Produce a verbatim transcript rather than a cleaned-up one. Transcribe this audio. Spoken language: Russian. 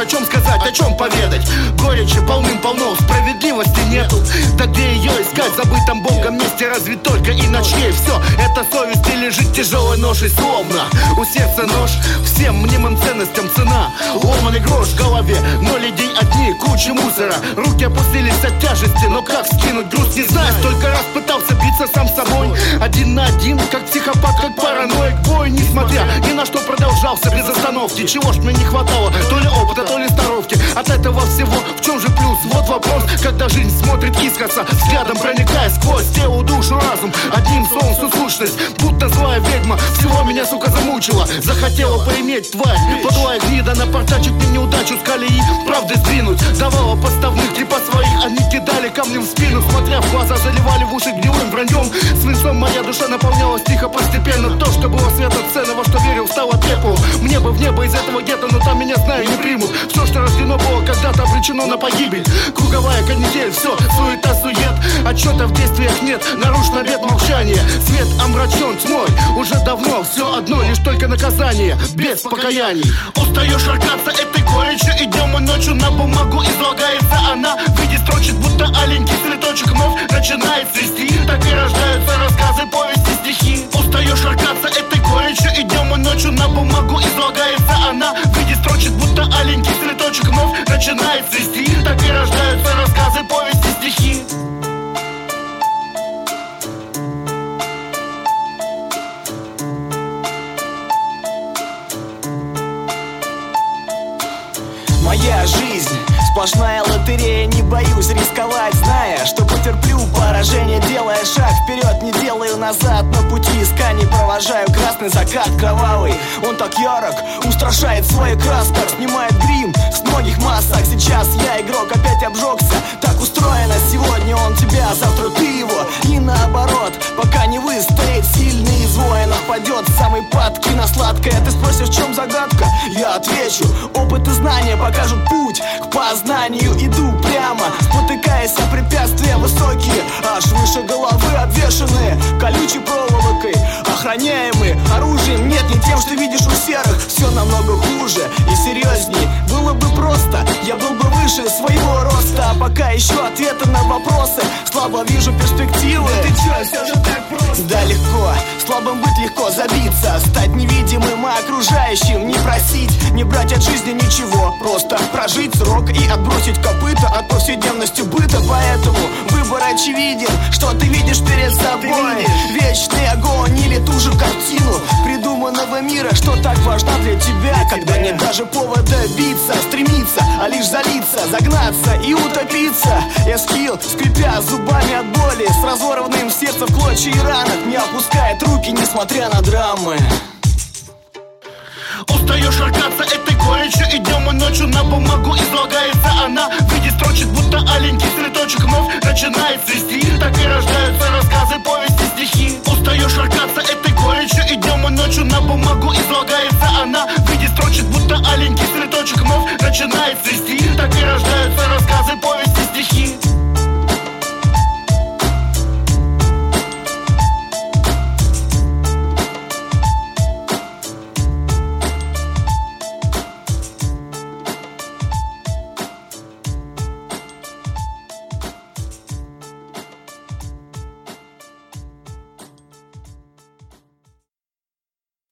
о чем сказать, о чем поведать. Горечи полным-полно, справедливости нету. Да где ее искать, в забытом Богом месте? Разве только и ночнее все. Это совесть и лежит тяжелой ношей, словно у сердца нож. Всем мнимым ценностям цена, ломаный грош в голове, но людей одни, куча мусора. Руки опустились от тяжести, но как скинуть груз, не знаю. Столько раз пытался биться сам собой, один на один, как психопат, как параноик. Бой, несмотря ни на что, продолжался без остановки. Чего ж мне не хватало, то ли опыта, то ли здоровки. От этого всего в чем же плюс? Вот вопрос, когда жизнь смотрит искоса, взглядом проникая сквозь тело, душу, разум. Одним словом всю сущность, будто злая ведьма всего меня, сука, замучила. Захотела поиметь тварь, подлая гнида, напортачить мне неудачу с колеи, правды сдвинуть. Давала подставных типа своих, они кидали камнем в спину, смотря в глаза, заливали в уши гнилым враньем. Свинцом моя душа наполнялась тихо, постепенно. То, что было светоценно, во что верил, стало пеплом. Мне бы в небо из этого гетто, но там меня, знаю, не примут. Все, что рождено было когда-то, обречено на погибель. Круговая канитель, все, суета, сует. Отчета в действиях нет, нарушен обет молчания. Свет омрачен тьмой, уже давно все одно, лишь только наказание, без покаяний. Устаешь шаркаться этой горечью, и днем и ночью на бумагу излагается она. В виде строчек, будто аленький цветочек вновь начинает цвести. Так и рождаются рассказы, повести, стихи. Устаешь шаркаться этой горечью, и днем и ночью на бумагу излагается она. В виде строчек, будто аленький цветочек вновь начинает цвести. Так и рождаются рассказы, повести, стихи. Моя жизнь сплошная лотерея, не боюсь рисковать, зная, что потерплю поражение, делая шаг вперед, не делаю назад. На пути исканий провожаю красный закат кровавый. Он так ярок, устрашает в своих красках, снимает грим с многих масок. Сейчас я игрок, опять обжегся. Так устроено, сегодня он тебя, завтра ты его. И наоборот, пока не выстоит сильный из воинов, падет самый падкий на сладкое. Ты спросишь, в чем загадка? Я отвечу, опыт и знания покажут путь к познанию. Иду прямо, спотыкаясь о препятствия высокие, аж выше головы обвешанные колючей проволокой, охраняемые оружием. Нет, не тем, что видишь у серых, все намного хуже и серьезней. Было бы просто, я был бы выше своего роста. А пока ищу ответы на вопросы, слабо вижу перспективы. Ты чё, все же так просто? Да, легко, слабым быть легко, забиться, стать невидимым и окружающим. Не просить, не брать от жизни ничего, просто прожить срок и отбросить копыта от повседневности быта. Поэтому выбор очевиден, что ты видишь перед собой. Вечный огонь или ту же картину придуманного мира, что так важна для тебя. Когда нет даже повода биться, стремиться, а лишь залиться, загнаться и утопиться. Эскил, скрипя зубами от боли, с разорванным сердцем в клочья и ранах, не опускает руки, несмотря на драмы. Устаешь шаркаться этой горечью, и днем и ночью на бумагу излагается она. В виде строчек, будто аленький цветочек вновь начинает цвести. Так и рождаются рассказы, повести, стихи. Устаешь шаркаться этой горечью, и днем и ночью на бумагу излагается она. В виде строчек, будто аленький цветочек вновь начинает цвести. Так и рождаются рассказы, повести, стихи.